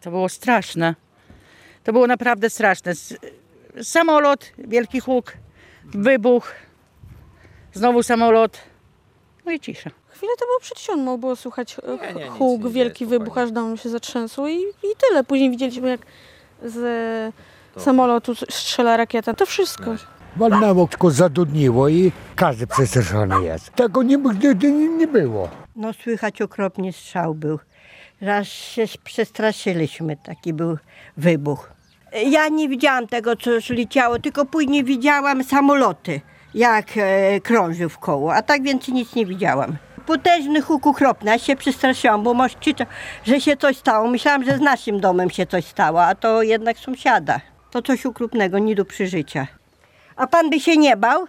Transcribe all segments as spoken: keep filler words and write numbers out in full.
To było straszne. To było naprawdę straszne. S- Samolot, wielki huk, wybuch, znowu samolot, no i cisza. Chwilę to było przedsionło, było słychać e, Nie, nie, nic huk, nie wielki dzieje, wybuch, spokojnie. aż dom się zatrzęsło i, i tyle. Później widzieliśmy, jak z samolotu strzela rakieta. To wszystko. Walnęło, tylko zadudniło i każdy przestraszony jest. Tego nie, nigdy nie, nie było. No słychać okropnie strzał był. Raz się przestraszyliśmy, taki był wybuch. Ja nie widziałam tego, co już leciało, tylko później widziałam samoloty, jak e, krążył w koło, a tak więcej nic nie widziałam. Potężny huk okropny, ja się przestraszyłam, bo mąż krzyczał, że się coś stało. Myślałam, że z naszym domem się coś stało, a to jednak sąsiada. To coś okropnego, nie do przeżycia. A pan by się nie bał?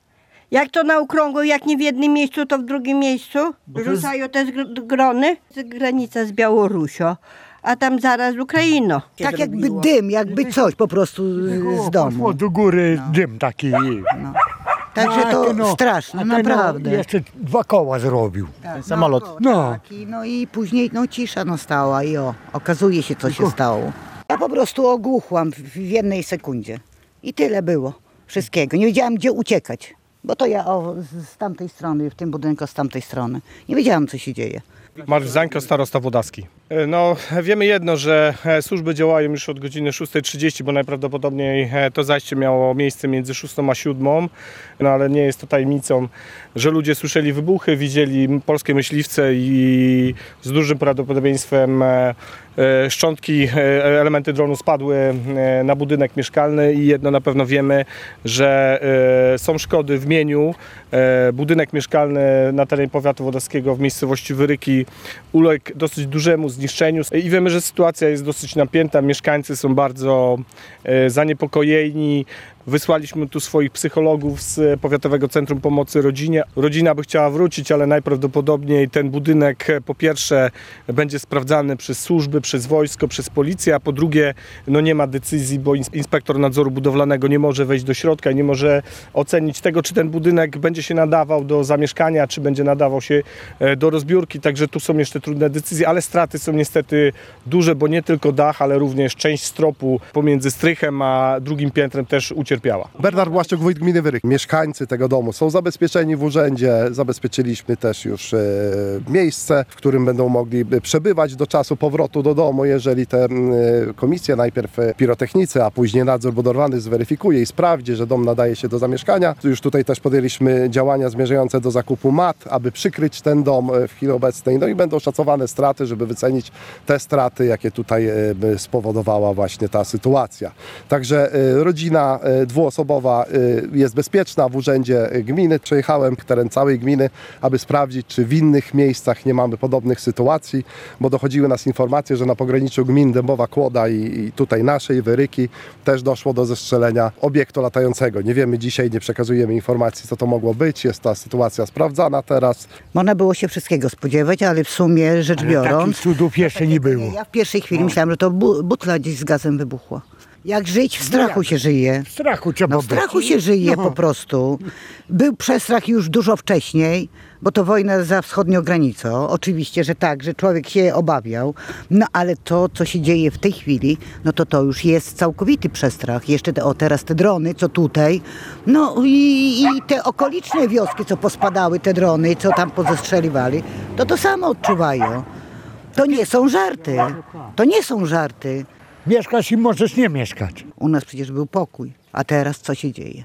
Jak to na okrągło, jak nie w jednym miejscu, to w drugim miejscu. Rzucają te zgr- grony. Granica z Białorusią, a tam zaraz z Ukrainą. Tak jakby dym, jakby coś po prostu z Poszło domu. do góry dym taki. No. Także A to ten, no, straszne, a ten, no, naprawdę. Jeszcze dwa koła zrobił. Tak, samolot. No, No. tak, i, no i później no, cisza no stała i o, okazuje się co się stało. Ja po prostu ogłuchłam w, w jednej sekundzie i tyle było wszystkiego. Nie wiedziałam gdzie uciekać, bo to ja o, z, z tamtej strony, w tym budynku z tamtej strony. Nie wiedziałam co się dzieje. Mariusz Zańko, starosta Włodarski. No, wiemy jedno, że służby działają już od godziny szóstej trzydzieści, bo najprawdopodobniej to zajście miało miejsce między szóstą a siódmą, no ale nie jest to tajemnicą, że ludzie słyszeli wybuchy, widzieli polskie myśliwce i z dużym prawdopodobieństwem szczątki, elementy dronu spadły na budynek mieszkalny i jedno na pewno wiemy, że są szkody w mieniu. Budynek mieszkalny na terenie powiatu włodarskiego w miejscowości Wyryki uległ dosyć dużemu zniszczeniu i wiemy, że sytuacja jest dosyć napięta, mieszkańcy są bardzo zaniepokojeni. Wysłaliśmy tu swoich psychologów z Powiatowego Centrum Pomocy Rodzinie. Rodzina by chciała wrócić, ale najprawdopodobniej ten budynek po pierwsze będzie sprawdzany przez służby, przez wojsko, przez policję, a po drugie no nie ma decyzji, bo inspektor nadzoru budowlanego nie może wejść do środka i nie może ocenić tego, czy ten budynek będzie się nadawał do zamieszkania, czy będzie nadawał się do rozbiórki. Także tu są jeszcze trudne decyzje, ale straty są niestety duże, bo nie tylko dach, ale również część stropu pomiędzy strychem a drugim piętrem też ucierpiała. Bernard Błaszczuk, wójt gminy Wyryk. Mieszkańcy tego domu są zabezpieczeni w urzędzie. Zabezpieczyliśmy też już e, miejsce, w którym będą mogli przebywać do czasu powrotu do domu. Jeżeli te e, komisje, najpierw pirotechnicy, a później nadzór budowlany zweryfikuje i sprawdzi, że dom nadaje się do zamieszkania. Już tutaj też podjęliśmy działania zmierzające do zakupu mat, aby przykryć ten dom w chwili obecnej. No i będą szacowane straty, żeby wycenić te straty, jakie tutaj e, spowodowała właśnie ta sytuacja. Także e, rodzina e, dwuosobowa jest bezpieczna w urzędzie gminy. Przejechałem teren całej gminy, aby sprawdzić, czy w innych miejscach nie mamy podobnych sytuacji, bo dochodziły nas informacje, że na pograniczu gmin Dębowa Kłoda i, i tutaj naszej Wyryki też doszło do zestrzelenia obiektu latającego. Nie wiemy dzisiaj, nie przekazujemy informacji, co to mogło być. Jest ta sytuacja sprawdzana teraz. Można było się wszystkiego spodziewać, ale w sumie rzecz Ale biorąc... takich cudów jeszcze nie było. Ja w pierwszej chwili myślałam, że to bu- butla gdzieś z gazem wybuchła. Jak żyć? W strachu się żyje. W strachu trzeba No w być. strachu się żyje No. po prostu. Był przestrach już dużo wcześniej, bo to wojna za wschodnią granicą. Oczywiście, że tak, że człowiek się obawiał. No ale to, co się dzieje w tej chwili, no to to już jest całkowity przestrach. Jeszcze te, o teraz te drony, co tutaj. No i, i te okoliczne wioski, co pospadały, te drony, co tam pozestrzeliwali, to to samo odczuwają. To nie są żarty. To nie są żarty. Mieszkasz i możesz nie mieszkać. U nas przecież był pokój. A teraz co się dzieje?